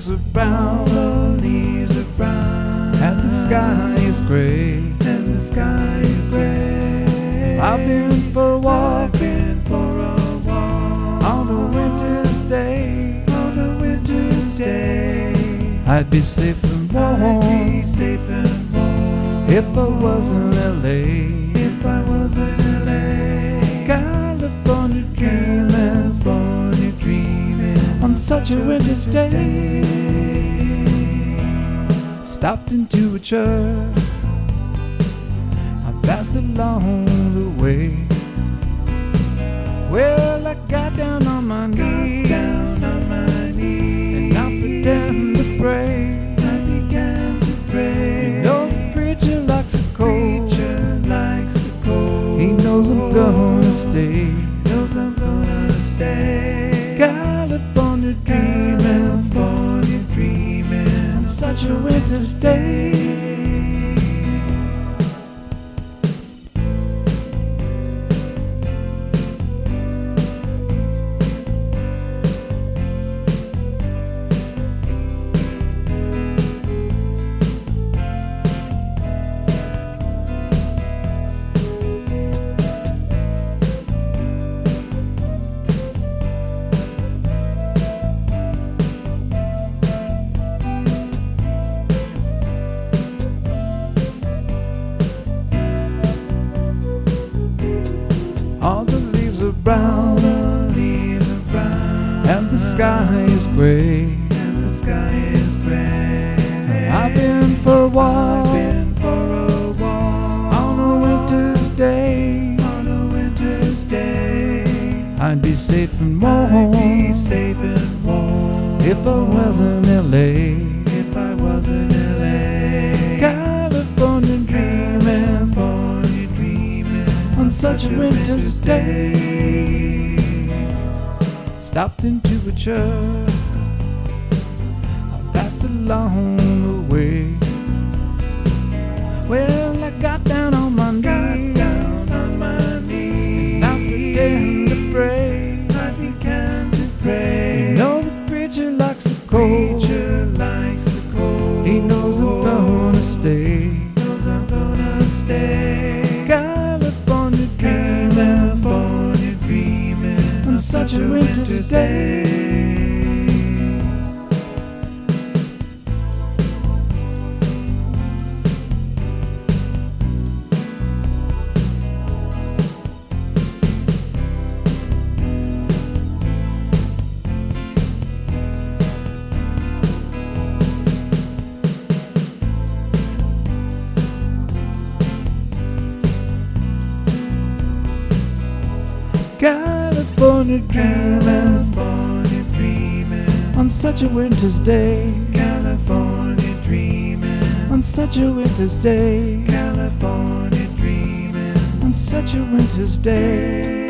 leaves are brown, the leaves are brown, and the sky is gray, and the sky is gray. I've been for a walk, been for a walk on a winter's day, on a winter's day. I'd be safe and warm, I'd be safe and warm if I was in LA, if I was in LA. California dreaming, California dreaming on such a winter's day. Stopped into a church, I passed along the way. Well, I got down on my knees, down on my knees, and I began to pray. I began to pray. You know the preacher likes the cold, Preacher likes the cold. he knows I'm gonna stay. Knows I'm gonna stay. California dreaming, California dreaming on such a winter's day. All the leaves are brown, the leaves are brown, and the sky is gray. and the sky is gray. I've been for a walk, been for a walk on a winter's day. on a winter's day. I'd be safe and I'd warm be safe and warm if I was in LA. if I was in LA. California dreaming California dreaming on such a winter's day. Stopped into a church, I passed along the way. Well, I got down on my knees, down on my knees, and I began to pray. I began to pray. You know the preacher likes the cold, Preacher likes the cold. he knows I'm gonna stay. Knows I'm gonna stay. California dreaming California dreaming on such a winter's day. California dreaming California dreaming on such a winter's day. California dreaming On such a winter's day. California dreaming On such a winter's day.